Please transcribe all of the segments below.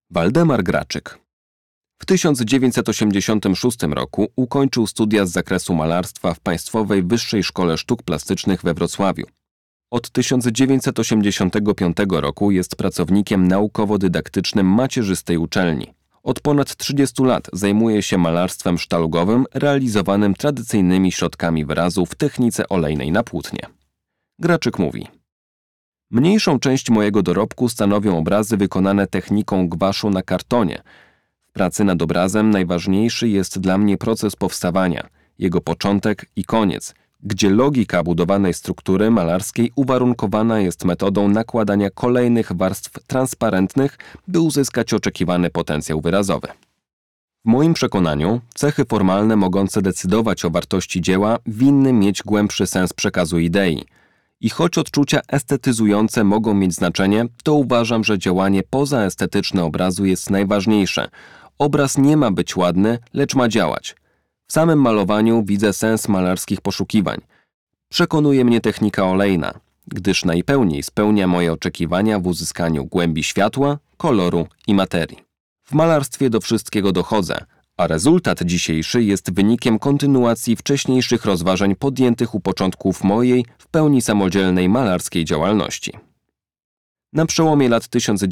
Waldemar Graczyk. W 1986 roku ukończył studia z zakresu malarstwa w Państwowej Wyższej Szkole Sztuk Plastycznych we Wrocławiu. Od 1985 roku jest pracownikiem naukowo-dydaktycznym macierzystej uczelni. Od ponad 30 lat zajmuje się malarstwem sztalugowym realizowanym tradycyjnymi środkami wyrazu w technice olejnej na płótnie. Graczyk mówi: mniejszą część mojego dorobku stanowią obrazy wykonane techniką gwaszu na kartonie. W pracy nad obrazem najważniejszy jest dla mnie proces powstawania, jego początek i koniec, gdzie logika budowanej struktury malarskiej uwarunkowana jest metodą nakładania kolejnych warstw transparentnych, by uzyskać oczekiwany potencjał wyrazowy. W moim przekonaniu cechy formalne mogące decydować o wartości dzieła winny mieć głębszy sens przekazu idei. I choć odczucia estetyzujące mogą mieć znaczenie, to uważam, że działanie pozaestetyczne obrazu jest najważniejsze. Obraz nie ma być ładny, lecz ma działać. W samym malowaniu widzę sens malarskich poszukiwań. Przekonuje mnie technika olejna, gdyż najpełniej spełnia moje oczekiwania w uzyskaniu głębi światła, koloru i materii. W malarstwie do wszystkiego dochodzę, a rezultat dzisiejszy jest wynikiem kontynuacji wcześniejszych rozważań podjętych u początków mojej w pełni samodzielnej malarskiej działalności. Na przełomie lat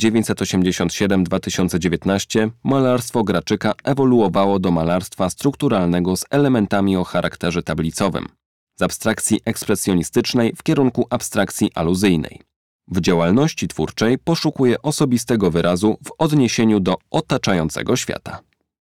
1987-2019 malarstwo Graczyka ewoluowało do malarstwa strukturalnego z elementami o charakterze tablicowym, z abstrakcji ekspresjonistycznej w kierunku abstrakcji aluzyjnej. W działalności twórczej poszukuje osobistego wyrazu w odniesieniu do otaczającego świata.